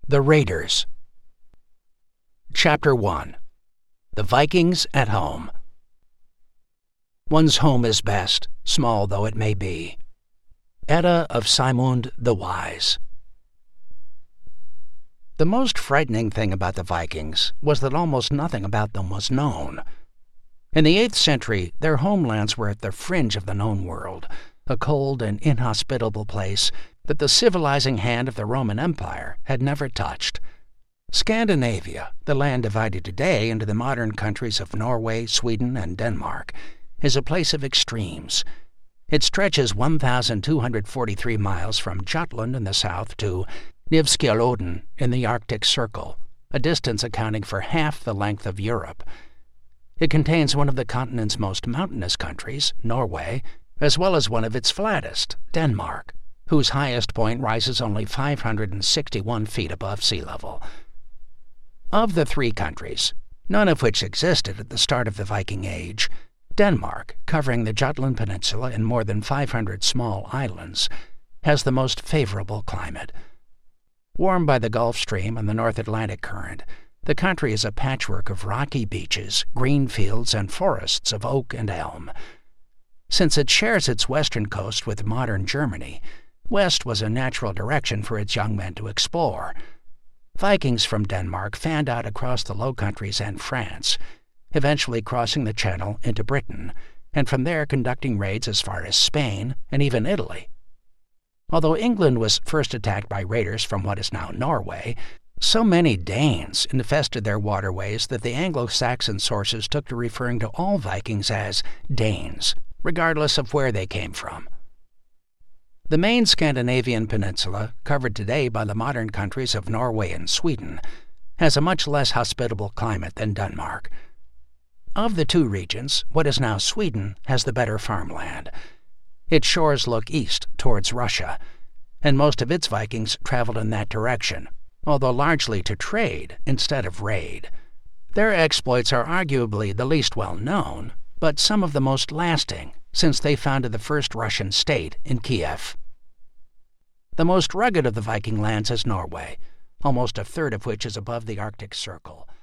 The Raiders. Chapter 1. The Vikings at Home. One's home is best, small though it may be. Edda of Saemund the Wise. The most frightening thing about the Vikings was that almost nothing about them was known. In the 8th century, their homelands were at the fringe of the known world, a cold and inhospitable place that the civilizing hand of the Roman Empire had never touched. Scandinavia, the land divided today into the modern countries of Norway, Sweden, and Denmark, is a place of extremes. It stretches 1,243 miles from Jutland in the south to Nivskjolden in the Arctic Circle, a distance accounting for half the length of Europe. It contains one of the continent's most mountainous countries, Norway, as well as one of its flattest, Denmark, whose highest point rises only 561 feet above sea level. Of the three countries, none of which existed at the start of the Viking Age, Denmark, covering the Jutland Peninsula and more than 500 small islands, has the most favorable climate. Warmed by the Gulf Stream and the North Atlantic Current, the country is a patchwork of rocky beaches, green fields, and forests of oak and elm. Since it shares its western coast with modern Germany, west was a natural direction for its young men to explore. Vikings from Denmark fanned out across the Low Countries and France, eventually crossing the Channel into Britain, and from there conducting raids as far as Spain and even Italy. Although England was first attacked by raiders from what is now Norway, so many Danes infested their waterways that the Anglo-Saxon sources took to referring to all Vikings as Danes, regardless of where they came from. The main Scandinavian peninsula, covered today by the modern countries of Norway and Sweden, has a much less hospitable climate than Denmark. Of the two regions, what is now Sweden has the better farmland. Its shores look east towards Russia, and most of its Vikings traveled in that direction, although largely to trade instead of raid. Their exploits are arguably the least well known, but some of the most lasting, since they founded the first Russian state in Kiev. The most rugged of the Viking lands is Norway, almost a third of which is above the Arctic Circle.